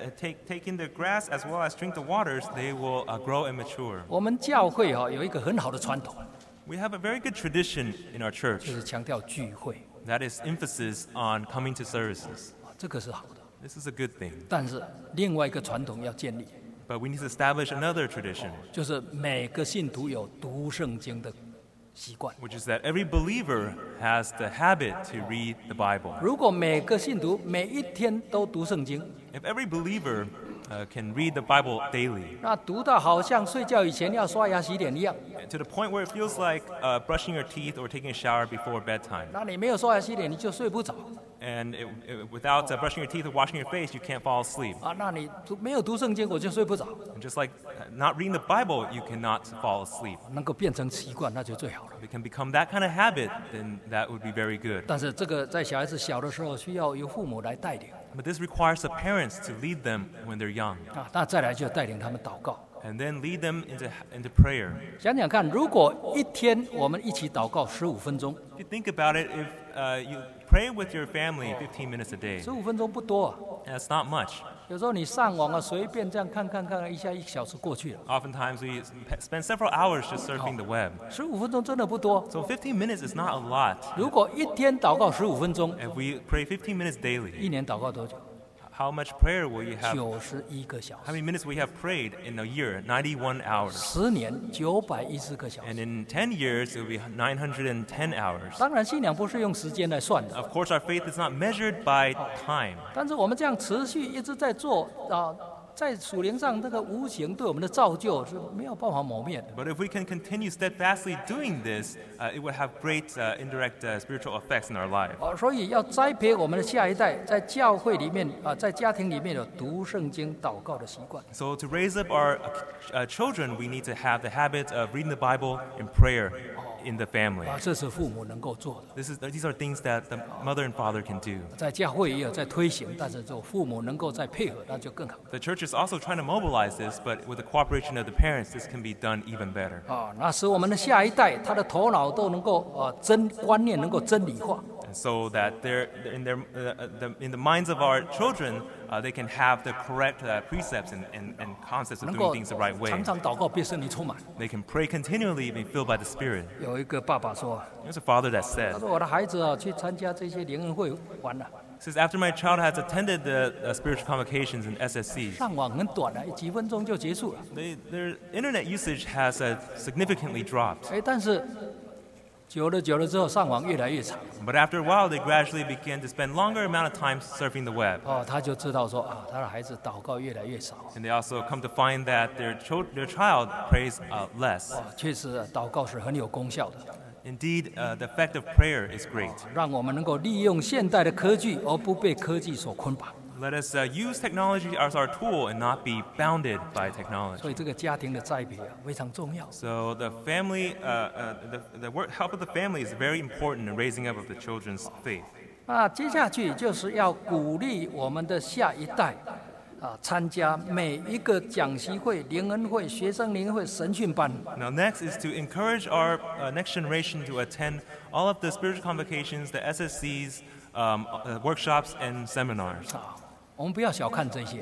Speaker 2: take in the grass as well as drink the waters, they will grow and mature.
Speaker 1: 我们教会有一个很好的传统，
Speaker 2: We have a very good tradition in our
Speaker 1: 就
Speaker 2: church
Speaker 1: 是强调聚会，
Speaker 2: that is emphasis on coming to services.
Speaker 1: 这个是好的。
Speaker 2: This is a good thing.
Speaker 1: 但是另外一个传统要建立，
Speaker 2: But we need to establish another tradition,
Speaker 1: 就是每个信徒有读圣经的习惯。
Speaker 2: which is that every believer has the habit to read the Bible.
Speaker 1: 如果每个信徒每一天都读圣经，
Speaker 2: If every believer can read the Bible daily,
Speaker 1: 那读到好像睡觉以前要刷牙洗脸一样，
Speaker 2: to the point where it feels like brushing your teeth or taking a shower before bedtime.
Speaker 1: 那你没有刷牙洗脸，你就睡不着
Speaker 2: And without brushing your teeth or washing your face, you can't fall asleep.
Speaker 1: 啊。那你没有读圣经，我就睡不着。
Speaker 2: And just like not reading the Bible, you cannot fall asleep.
Speaker 1: 能够变成习惯，那就最好了。
Speaker 2: If it can become that kind of habit, then that would be very good.
Speaker 1: 但是这个在小孩子小的时候，需要由父母来带领
Speaker 2: But this requires the parents to lead them when they're young,
Speaker 1: 啊。那再来就带领他们祷告。
Speaker 2: and then lead them into prayer.
Speaker 1: 想想看，如果一天我们一起祷告15分钟，
Speaker 2: If you think about it, if you pray with your family 15 minutes a day,
Speaker 1: 15分钟不多啊。
Speaker 2: that's not much.
Speaker 1: 有时候你上网啊，随便这样看，一下1小时过去了。
Speaker 2: Oftentimes we spend several hours just surfing the web.
Speaker 1: 15分钟真的不多。
Speaker 2: So 15 minutes is not a lot.
Speaker 1: 如果一天祷告15分钟，
Speaker 2: If we pray 15 minutes daily,
Speaker 1: 一年祷告多久
Speaker 2: how much prayer will you have?
Speaker 1: ？91个小
Speaker 2: How
Speaker 1: 时。
Speaker 2: many minutes we have prayed in a year? 91 hours.
Speaker 1: 10年910个小
Speaker 2: And
Speaker 1: 时。
Speaker 2: in 10 years, it will be 910 hours.
Speaker 1: 当然，信仰不是用时间来算的，
Speaker 2: Of course, our faith is not measured by time.
Speaker 1: 但是我们这样持续一直在做啊，在属灵上这个无形对我们的造就是没有办法磨灭的。
Speaker 2: But if we can continue steadfastly doing this, it would have great indirect spiritual effects in our life.
Speaker 1: 所以要栽培我们的下一代，在教会里面啊，在家庭里面有读圣经、祷告的习惯。
Speaker 2: So to raise up our children, we need to have the habit of reading the Bible and prayer in the family.
Speaker 1: 啊，这是父母能够做的。
Speaker 2: These are things that the mother and father can do.
Speaker 1: 在教会也有在推行，但是做父母能够再配合，那就更好。
Speaker 2: The church is also trying to mobilize this, but with the cooperation of the parents, this can be done even better.
Speaker 1: 啊，那使我们的下一代他的头脑都能够观念能够真理化。
Speaker 2: And so that in the minds of our children, they can have the correct precepts and concepts of
Speaker 1: 能
Speaker 2: doing
Speaker 1: 够
Speaker 2: things the right way.
Speaker 1: 常常祷告，被圣灵充满。
Speaker 2: They can pray continually, be filled by the Spirit.
Speaker 1: 有一个爸爸说，
Speaker 2: There's a father that
Speaker 1: 他
Speaker 2: said,
Speaker 1: 说我的孩子啊，去参加这些联恩会玩了，
Speaker 2: says, after my child has attended the spiritual convocations and SSCs,
Speaker 1: 上网很短的，几分钟就结束了。
Speaker 2: their internet usage has significantly dropped.
Speaker 1: 哎，但是久了之后，上网越来越长，
Speaker 2: But after a while, they gradually began to spend longer amount of time surfing the web.
Speaker 1: 他就知道说啊，他的孩子祷告越来越少。
Speaker 2: And they also come to find that their child prays less.
Speaker 1: 确实，祷告是很有功效的，
Speaker 2: Indeed, the effect of prayer is great.
Speaker 1: 让我们能够利用现代的科技，而不被科技所捆绑。
Speaker 2: Let us use technology as our tool and not be bounded by
Speaker 1: 所
Speaker 2: technology.
Speaker 1: 以这个家庭的栽培非常重要。
Speaker 2: So the family, the help of the family is very important in raising up of the children's faith.
Speaker 1: 那接下去就是要鼓励我们的下一代参加每一个讲习会、联恩会、学生联会、神训班。
Speaker 2: Now, next is to encourage our next generation to attend all of the spiritual convocations, the SSCs, workshops, and seminars.
Speaker 1: 我们不要小看这些。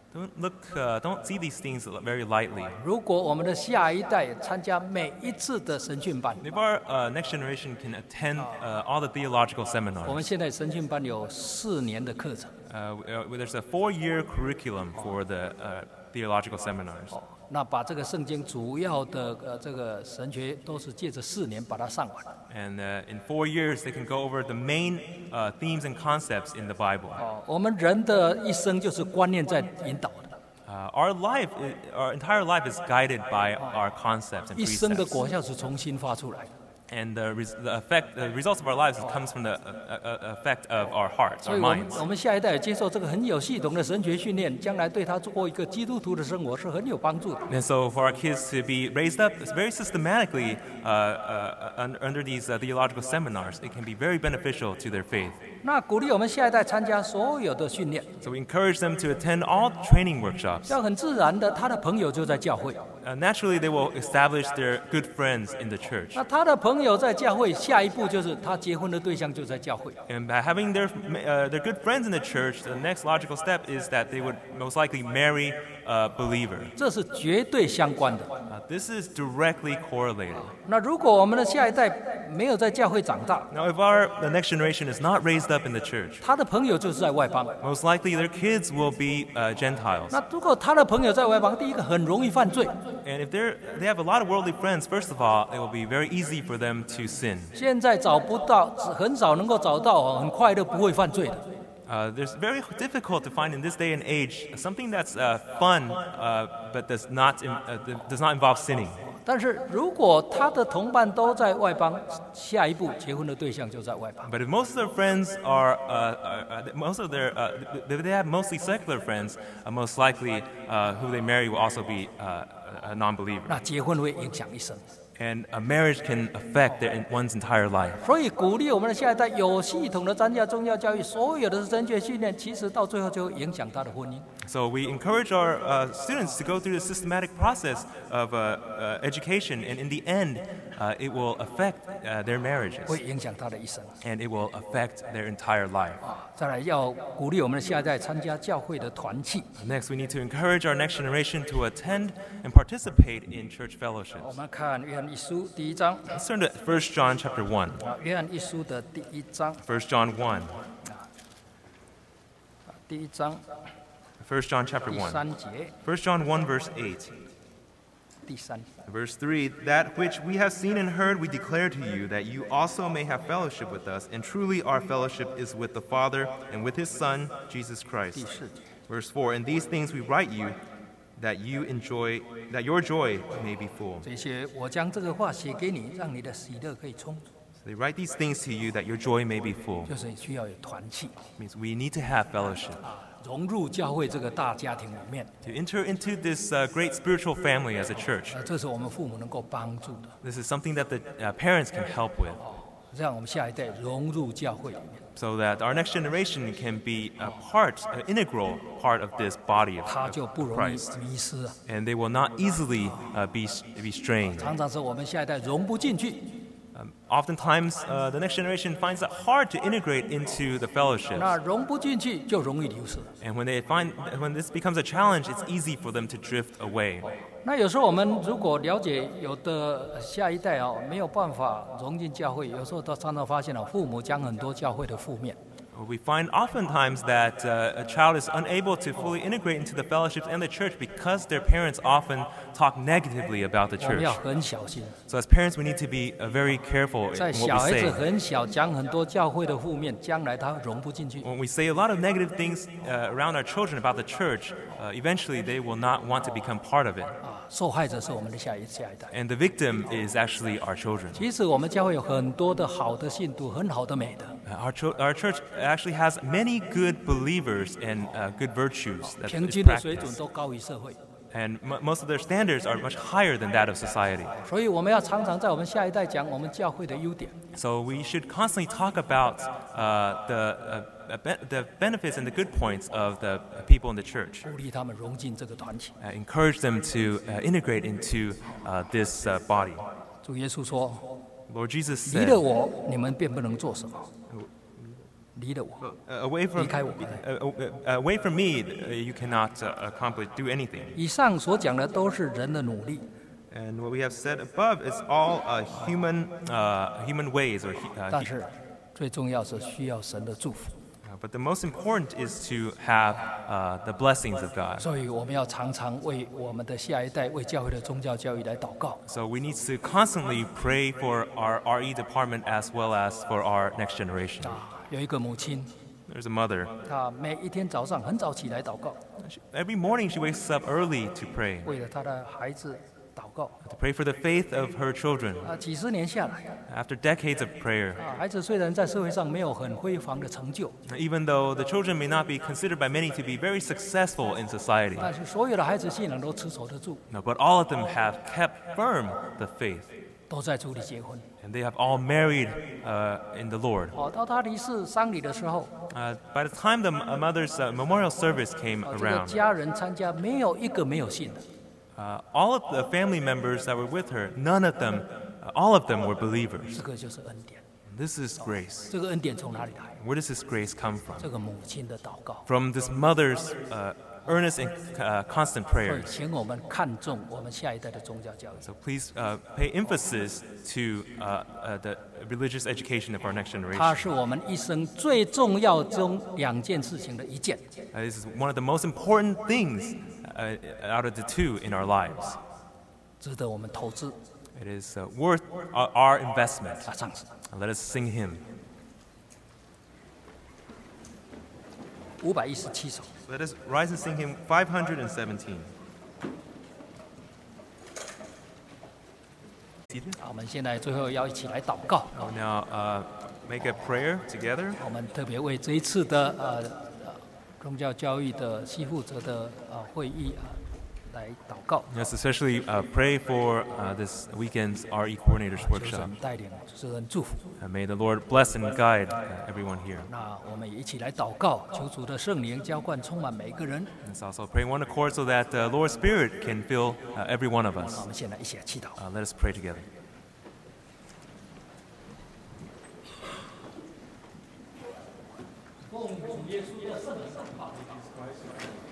Speaker 2: Don't see these things very lightly.
Speaker 1: 如果我们的下一代参加每一次的神训班，
Speaker 2: If our next generation can attend all the theological
Speaker 1: 我们
Speaker 2: seminars,
Speaker 1: 现在神训班有4年的课程，
Speaker 2: there's a 4-year curriculum for the theological seminars.
Speaker 1: 那把这个圣经主要的这个神学都是借着4年把它上完。
Speaker 2: And in 4 years, they can go over the main themes and concepts in the Bible.
Speaker 1: 我们人的一生就是观念在引导的。
Speaker 2: Our entire life is guided by our concepts and
Speaker 1: 一生的
Speaker 2: precepts.
Speaker 1: 果效是从心发出来的。
Speaker 2: And the results of our lives comes from the effect of our hearts,
Speaker 1: 所
Speaker 2: our
Speaker 1: 以我们
Speaker 2: minds.
Speaker 1: 我们下一代也接受这个很有系统的神学训练，将来对他过一个基督徒的生活是很有帮助的。
Speaker 2: And so for our kids to be raised up very systematically under these theological seminars, it can be very beneficial to their faith.
Speaker 1: 那鼓励我们下一代参加所有的训练，
Speaker 2: So we encourage them to attend all training workshops.
Speaker 1: 要很自然的，他的朋友就在教会，
Speaker 2: Naturally, they will establish their good friends in the church.
Speaker 1: 那他的朋友在教会，下一步就是他结婚的对象就在教会。
Speaker 2: And by having their good friends in the church, the next logical step is that they would most likely marry a believer.
Speaker 1: 这是绝对相关的。
Speaker 2: This is directly correlated.
Speaker 1: 那如果我们的下一代没有在教会长大，
Speaker 2: Now, if the next generation is not raised up in the church,
Speaker 1: 他的朋友就是在外邦。
Speaker 2: most likely their kids will be Gentiles.
Speaker 1: 那如果他的朋友在外邦，第一个很容易犯罪。
Speaker 2: And if they have a lot of worldly friends, first of all, it will be very easy for them to sin.
Speaker 1: 现在找不到，很少能够找到很快乐不会犯罪的。
Speaker 2: There's very difficult to find in this day and age something that's fun, but does not involve sinning.
Speaker 1: 但是如果他的同伴都在外邦，下一步结婚的对象就在外邦。
Speaker 2: But if most of their friends are, if they have mostly secular friends, most likely who they marry will also be a non-believer.
Speaker 1: 那结婚会影响一生，
Speaker 2: And a marriage can affect one's entire life.
Speaker 1: 所以鼓励我们的下一代有系统的参加宗教教育，所有的神学训练，其实到最后就会影响他的婚姻。
Speaker 2: So we encourage our students to go through the systematic process of education, and in the end, it will affect their marriages,
Speaker 1: 会影响他的一生。
Speaker 2: and it will affect their entire life.
Speaker 1: 再来要鼓励我们的下一代参加教会的团契。
Speaker 2: Next, we need to encourage our next generation to attend and participate in church
Speaker 1: 我
Speaker 2: fellowships.
Speaker 1: 们看约翰一书第1章，
Speaker 2: Let's turn to 1 John chapter 1.
Speaker 1: 约翰一书的第1章，
Speaker 2: 1 John 1.
Speaker 1: 第1章
Speaker 2: 1 John chapter
Speaker 1: 第
Speaker 2: 1.
Speaker 1: 3节，
Speaker 2: 1 John 1 verse 8.
Speaker 1: 第3。
Speaker 2: Verse 3, that which we have seen and heard we declare to you, that you also may have fellowship with us. And truly our fellowship is with the Father and with his Son, Jesus
Speaker 1: 第
Speaker 2: Christ.
Speaker 1: 4节，
Speaker 2: Verse 4, and these things we write you, that your joy may be full.
Speaker 1: 这些我将这个话写给你，让你的喜乐可以充足。
Speaker 2: So they write these things to you, that your joy may be full.
Speaker 1: 就是需要有团契，
Speaker 2: Means we need to have fellowship.
Speaker 1: 融入教会这个大家庭里面，
Speaker 2: To enter into this great spiritual family as a church.
Speaker 1: 这是我们父母能够帮助的，
Speaker 2: This is something that the parents can help with,
Speaker 1: 让我们下一代融入教会里面，
Speaker 2: so that our next generation can be an integral part of this body of
Speaker 1: 他就不容易
Speaker 2: Christ.
Speaker 1: 迷失啊。
Speaker 2: And they will not easily be strained.
Speaker 1: 常常是我们下一代融不进去，
Speaker 2: Oftentimes, the next generation finds it hard to integrate into the fellowships.
Speaker 1: 那融不进去就容易流失。
Speaker 2: And when this becomes a challenge, it's easy for them to drift away.
Speaker 1: 那有时候我们如果了解有的下一代没有办法融进教会，有时候都常常发现父母讲很多教会的负面。
Speaker 2: We find oftentimes that a child is unable to fully integrate into the fellowships and the church because their parents often talk negatively about the
Speaker 1: 我们
Speaker 2: church.
Speaker 1: 要很小心，
Speaker 2: So as parents, we need to be very careful
Speaker 1: 在
Speaker 2: in
Speaker 1: 小
Speaker 2: what
Speaker 1: 孩
Speaker 2: we
Speaker 1: 子
Speaker 2: say.
Speaker 1: 很小讲很多教会的负面，将来他融不进去。
Speaker 2: When we say a lot of negative things around our children about the church, eventually they will not want to become part of it.
Speaker 1: 受害者是我们的下一代。
Speaker 2: And the victim is actually our children.
Speaker 1: 其实我们教会有很多的好的信徒，很好的美德，
Speaker 2: Our church actually has many good believers and good virtues that
Speaker 1: 平
Speaker 2: is
Speaker 1: 均的水准
Speaker 2: practiced.
Speaker 1: 都高于社会。
Speaker 2: And most of their standards are much higher than that of society.
Speaker 1: 所以我们要常常在我们下一代讲我们教会的优点，
Speaker 2: So we should constantly talk about the benefits and the good points of the people in the church.
Speaker 1: 鼓励他们融进这个团体。
Speaker 2: Encourage them to integrate into this body.
Speaker 1: 主耶稣说
Speaker 2: Lord Jesus：“
Speaker 1: 离
Speaker 2: said,
Speaker 1: 了我，你们便不能做什么。离了我，
Speaker 2: away from
Speaker 1: 离开我。
Speaker 2: away from me, you cannot do anything.
Speaker 1: 以上所讲的都是人的努力，
Speaker 2: And what we have said above is all human ways, or
Speaker 1: 但是最重要是需要神的祝福。
Speaker 2: But the most important is to have the blessings of God.
Speaker 1: 所以我们要常常为我们的下一代、为教会的宗教教育来祷告。
Speaker 2: So we need to constantly pray for our RE department as well as for our next generation.
Speaker 1: 有一个母亲，
Speaker 2: There's a mother.
Speaker 1: 她每一天早上很早起来祷告，
Speaker 2: Every morning she wakes up early to pray,
Speaker 1: 为了她的孩子祷告。
Speaker 2: to pray for the faith of her children.
Speaker 1: 几十年下来，
Speaker 2: After decades of prayer,
Speaker 1: 孩子虽然在社会上没有很辉煌的成就，
Speaker 2: even though the children may not be considered by many to be very successful in society,
Speaker 1: 但是所有的孩子信仰都持守得住，
Speaker 2: no, but all of them have kept firm the faith,
Speaker 1: 都在主里结婚。
Speaker 2: and they have all married in the Lord.
Speaker 1: 到他离世丧礼的时候，
Speaker 2: By the time the mother's memorial service came
Speaker 1: 这个
Speaker 2: around,
Speaker 1: 家人参加没有一个没有信的。
Speaker 2: all of the family members that were with her, none of them, all of them were believers.
Speaker 1: 这个就是恩典。
Speaker 2: This is grace.
Speaker 1: 这个恩典从哪里来？
Speaker 2: Where does this grace come from?
Speaker 1: 这个母亲的祷告。
Speaker 2: From this mother's earnest and constant
Speaker 1: 所以，
Speaker 2: prayers.
Speaker 1: 请我们看重我们下一代的宗教教育。
Speaker 2: So please pay emphasis to the religious education of our next
Speaker 1: 它
Speaker 2: generation.
Speaker 1: 是我们一生最重要中两件事情的一件。
Speaker 2: This is one of the most important things out of the two in our lives.
Speaker 1: 值得我们投资。
Speaker 2: It is worth our investment.
Speaker 1: 上次
Speaker 2: Let us sing him.
Speaker 1: 517首。
Speaker 2: Let us rise and sing him 517.
Speaker 1: 好，我们现在最后要一起来祷告。
Speaker 2: We'll now make a prayer together.
Speaker 1: 我们特别为这一次的宗教教育的系负责的会议来祷告。
Speaker 2: Let's especially pray for this weekend's RE Coordinators
Speaker 1: 求
Speaker 2: Workshop.
Speaker 1: 神带领，求神祝福。
Speaker 2: May the Lord bless and guide everyone here.
Speaker 1: 那我们也一起来祷告，求主的圣灵浇灌充满每个人。
Speaker 2: Let's also pray in one accord so that the Lord's Spirit can fill every one of
Speaker 1: 我
Speaker 2: us.
Speaker 1: 们现在一起来祈祷。
Speaker 2: Let us pray together.
Speaker 1: 奉主耶稣的圣名祷告。